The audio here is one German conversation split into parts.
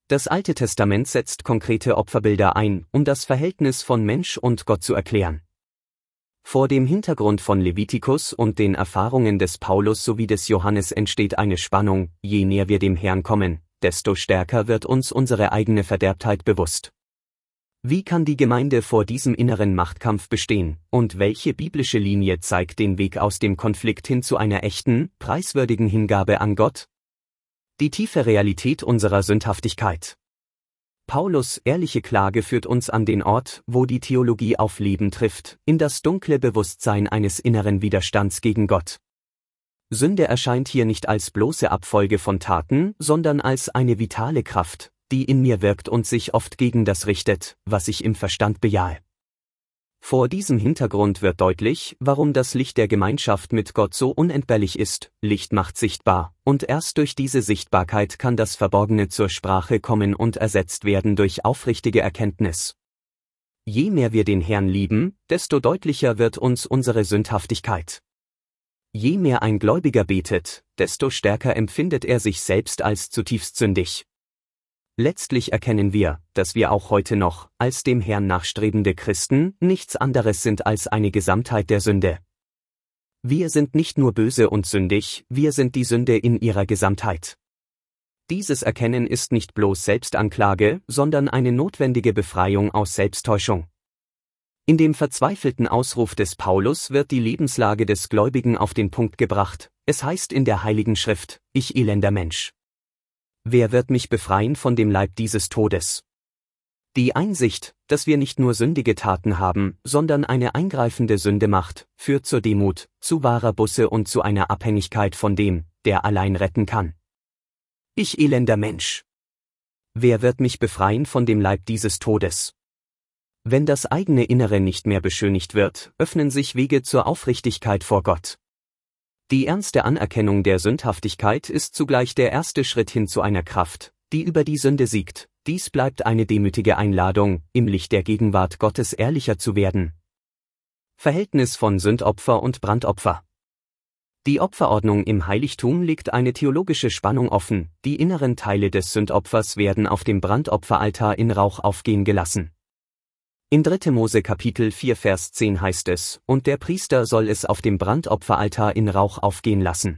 Das Alte Testament setzt konkrete Opferbilder ein, um das Verhältnis von Mensch und Gott zu erklären. Vor dem Hintergrund von Levitikus und den Erfahrungen des Paulus sowie des Johannes entsteht eine Spannung: Je näher wir dem Herrn kommen, desto stärker wird uns unsere eigene Verderbtheit bewusst. Wie kann die Gemeinde vor diesem inneren Machtkampf bestehen, und welche biblische Linie zeigt den Weg aus dem Konflikt hin zu einer echten, preiswürdigen Hingabe an Gott? Die tiefe Realität unserer Sündhaftigkeit. Paulus' ehrliche Klage führt uns an den Ort, wo die Theologie auf Leben trifft, in das dunkle Bewusstsein eines inneren Widerstands gegen Gott. Sünde erscheint hier nicht als bloße Abfolge von Taten, sondern als eine vitale Kraft, die in mir wirkt und sich oft gegen das richtet, was ich im Verstand bejahe. Vor diesem Hintergrund wird deutlich, warum das Licht der Gemeinschaft mit Gott so unentbehrlich ist. Licht macht sichtbar, und erst durch diese Sichtbarkeit kann das Verborgene zur Sprache kommen und ersetzt werden durch aufrichtige Erkenntnis. Je mehr wir den Herrn lieben, desto deutlicher wird uns unsere Sündhaftigkeit. Je mehr ein Gläubiger betet, desto stärker empfindet er sich selbst als zutiefst sündig. Letztlich erkennen wir, dass wir auch heute noch, als dem Herrn nachstrebende Christen, nichts anderes sind als eine Gesamtheit der Sünde. Wir sind nicht nur böse und sündig, wir sind die Sünde in ihrer Gesamtheit. Dieses Erkennen ist nicht bloß Selbstanklage, sondern eine notwendige Befreiung aus Selbsttäuschung. In dem verzweifelten Ausruf des Paulus wird die Lebenslage des Gläubigen auf den Punkt gebracht. Es heißt in der Heiligen Schrift: Ich elender Mensch. Wer wird mich befreien von dem Leib dieses Todes? Die Einsicht, dass wir nicht nur sündige Taten haben, sondern eine eingreifende Sündemacht, führt zur Demut, zu wahrer Buße und zu einer Abhängigkeit von dem, der allein retten kann. Ich elender Mensch. Wer wird mich befreien von dem Leib dieses Todes? Wenn das eigene Innere nicht mehr beschönigt wird, öffnen sich Wege zur Aufrichtigkeit vor Gott. Die ernste Anerkennung der Sündhaftigkeit ist zugleich der erste Schritt hin zu einer Kraft, die über die Sünde siegt. Dies bleibt eine demütige Einladung, im Licht der Gegenwart Gottes ehrlicher zu werden. Verhältnis von Sündopfer und Brandopfer. Die Opferordnung im Heiligtum legt eine theologische Spannung offen: Die inneren Teile des Sündopfers werden auf dem Brandopferaltar in Rauch aufgehen gelassen. In 3. Mose Kapitel 4 Vers 10 heißt es: Und der Priester soll es auf dem Brandopferaltar in Rauch aufgehen lassen.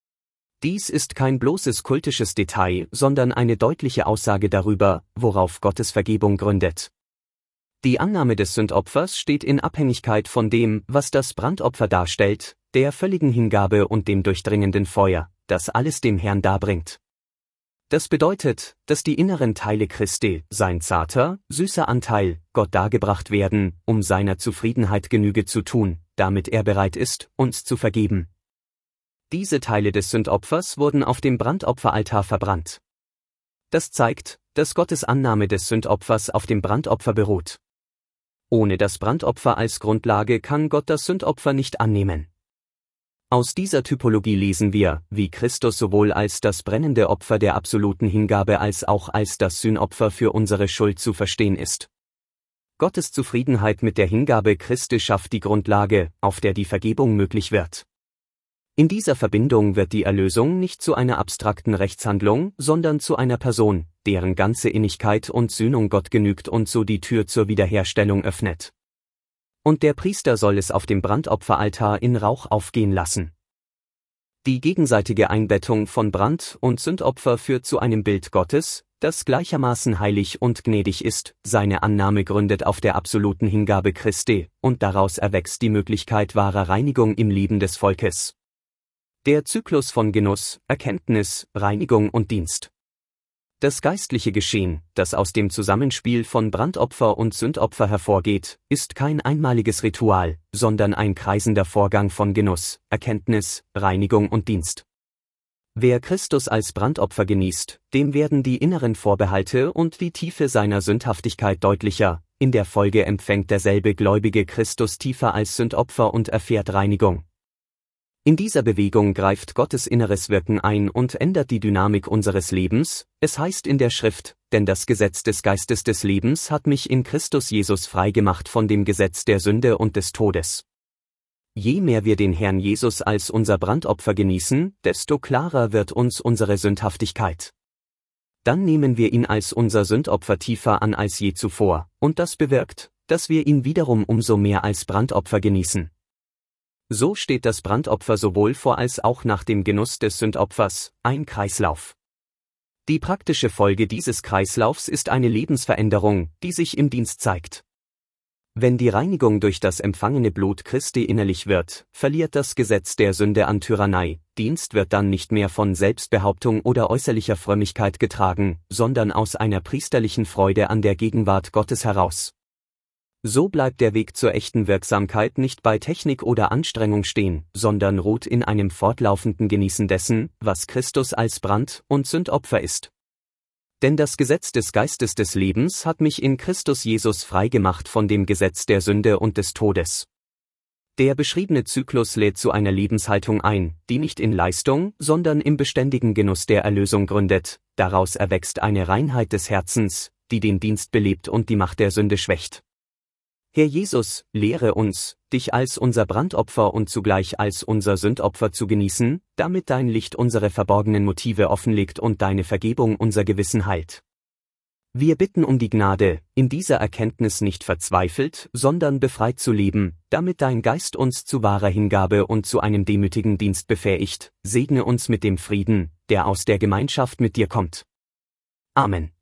Dies ist kein bloßes kultisches Detail, sondern eine deutliche Aussage darüber, worauf Gottes Vergebung gründet. Die Annahme des Sündopfers steht in Abhängigkeit von dem, was das Brandopfer darstellt, der völligen Hingabe und dem durchdringenden Feuer, das alles dem Herrn darbringt. Das bedeutet, dass die inneren Teile Christi, sein zarter, süßer Anteil, Gott dargebracht werden, um seiner Zufriedenheit Genüge zu tun, damit er bereit ist, uns zu vergeben. Diese Teile des Sündopfers wurden auf dem Brandopferaltar verbrannt. Das zeigt, dass Gottes Annahme des Sündopfers auf dem Brandopfer beruht. Ohne das Brandopfer als Grundlage kann Gott das Sündopfer nicht annehmen. Aus dieser Typologie lesen wir, wie Christus sowohl als das brennende Opfer der absoluten Hingabe als auch als das Sühnopfer für unsere Schuld zu verstehen ist. Gottes Zufriedenheit mit der Hingabe Christi schafft die Grundlage, auf der die Vergebung möglich wird. In dieser Verbindung wird die Erlösung nicht zu einer abstrakten Rechtshandlung, sondern zu einer Person, deren ganze Innigkeit und Sühnung Gott genügt und so die Tür zur Wiederherstellung öffnet. Und der Priester soll es auf dem Brandopferaltar in Rauch aufgehen lassen. Die gegenseitige Einbettung von Brand- und Sündopfer führt zu einem Bild Gottes, das gleichermaßen heilig und gnädig ist. Seine Annahme gründet auf der absoluten Hingabe Christi, und daraus erwächst die Möglichkeit wahrer Reinigung im Leben des Volkes. Der Zyklus von Genuss, Erkenntnis, Reinigung und Dienst. Das geistliche Geschehen, das aus dem Zusammenspiel von Brandopfer und Sündopfer hervorgeht, ist kein einmaliges Ritual, sondern ein kreisender Vorgang von Genuss, Erkenntnis, Reinigung und Dienst. Wer Christus als Brandopfer genießt, dem werden die inneren Vorbehalte und die Tiefe seiner Sündhaftigkeit deutlicher. In der Folge empfängt derselbe Gläubige Christus tiefer als Sündopfer und erfährt Reinigung. In dieser Bewegung greift Gottes inneres Wirken ein und ändert die Dynamik unseres Lebens. Es heißt in der Schrift: Denn das Gesetz des Geistes des Lebens hat mich in Christus Jesus freigemacht von dem Gesetz der Sünde und des Todes. Je mehr wir den Herrn Jesus als unser Brandopfer genießen, desto klarer wird uns unsere Sündhaftigkeit. Dann nehmen wir ihn als unser Sündopfer tiefer an als je zuvor, und das bewirkt, dass wir ihn wiederum umso mehr als Brandopfer genießen. So steht das Brandopfer sowohl vor als auch nach dem Genuss des Sündopfers, ein Kreislauf. Die praktische Folge dieses Kreislaufs ist eine Lebensveränderung, die sich im Dienst zeigt. Wenn die Reinigung durch das empfangene Blut Christi innerlich wird, verliert das Gesetz der Sünde an Tyrannei, Dienst wird dann nicht mehr von Selbstbehauptung oder äußerlicher Frömmigkeit getragen, sondern aus einer priesterlichen Freude an der Gegenwart Gottes heraus. So bleibt der Weg zur echten Wirksamkeit nicht bei Technik oder Anstrengung stehen, sondern ruht in einem fortlaufenden Genießen dessen, was Christus als Brand- und Sündopfer ist. Denn das Gesetz des Geistes des Lebens hat mich in Christus Jesus frei gemacht von dem Gesetz der Sünde und des Todes. Der beschriebene Zyklus lädt zu einer Lebenshaltung ein, die nicht in Leistung, sondern im beständigen Genuss der Erlösung gründet. Daraus erwächst eine Reinheit des Herzens, die den Dienst belebt und die Macht der Sünde schwächt. Herr Jesus, lehre uns, dich als unser Brandopfer und zugleich als unser Sündopfer zu genießen, damit dein Licht unsere verborgenen Motive offenlegt und deine Vergebung unser Gewissen heilt. Wir bitten um die Gnade, in dieser Erkenntnis nicht verzweifelt, sondern befreit zu leben, damit dein Geist uns zu wahrer Hingabe und zu einem demütigen Dienst befähigt. Segne uns mit dem Frieden, der aus der Gemeinschaft mit dir kommt. Amen.